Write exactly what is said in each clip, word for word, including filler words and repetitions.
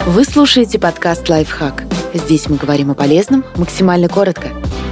Вы слушаете подкаст «Лайфхак». Здесь мы говорим о полезном максимально коротко.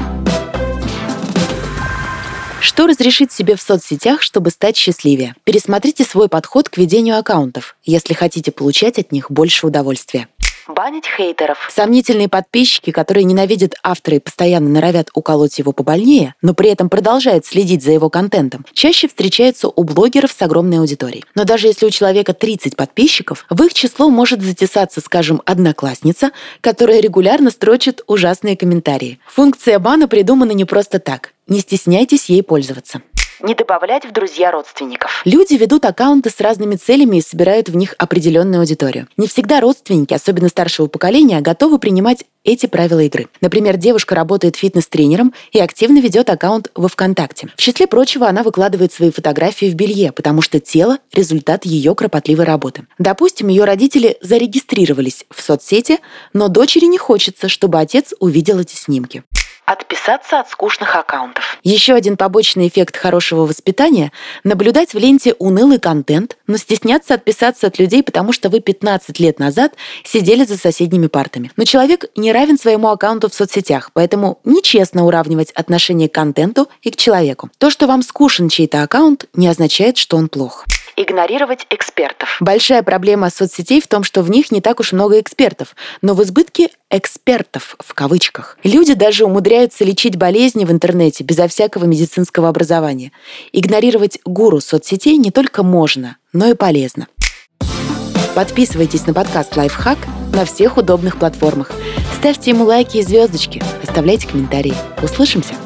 Что разрешить себе в соцсетях, чтобы стать счастливее? Пересмотрите свой подход к ведению аккаунтов, если хотите получать от них больше удовольствия. Банить хейтеров. Сомнительные подписчики, которые ненавидят автора и постоянно норовят уколоть его побольнее, но при этом продолжают следить за его контентом, чаще встречаются у блогеров с огромной аудиторией. Но даже если у человека тридцать подписчиков, в их число может затесаться, скажем, одноклассница, которая регулярно строчит ужасные комментарии. Функция бана придумана не просто так. Не стесняйтесь ей пользоваться. Не добавлять в друзья родственников. Люди ведут аккаунты с разными целями и собирают в них определенную аудиторию. Не всегда родственники, особенно старшего поколения, готовы принимать эти правила игры. Например, девушка работает фитнес-тренером и активно ведет аккаунт во ВКонтакте. В числе прочего, она выкладывает свои фотографии в белье, потому что тело – результат ее кропотливой работы. Допустим, ее родители зарегистрировались в соцсети, но дочери не хочется, чтобы отец увидел эти снимки. Отписаться от скучных аккаунтов. Еще один побочный эффект хорошего воспитания – наблюдать в ленте унылый контент, но стесняться отписаться от людей, потому что вы пятнадцать лет назад сидели за соседними партами. Но человек не равен своему аккаунту в соцсетях, поэтому нечестно уравнивать отношение к контенту и к человеку. То, что вам скучен чей-то аккаунт, не означает, что он плох. Игнорировать экспертов. Большая проблема соцсетей в том, что в них не так уж много экспертов, но в избытке экспертов в кавычках. Люди даже умудряются лечить болезни в интернете безо всякого медицинского образования. Игнорировать гуру соцсетей не только можно, но и полезно. Подписывайтесь на подкаст «Лайфхак» на всех удобных платформах. Ставьте ему лайки и звездочки, оставляйте комментарии. Услышимся!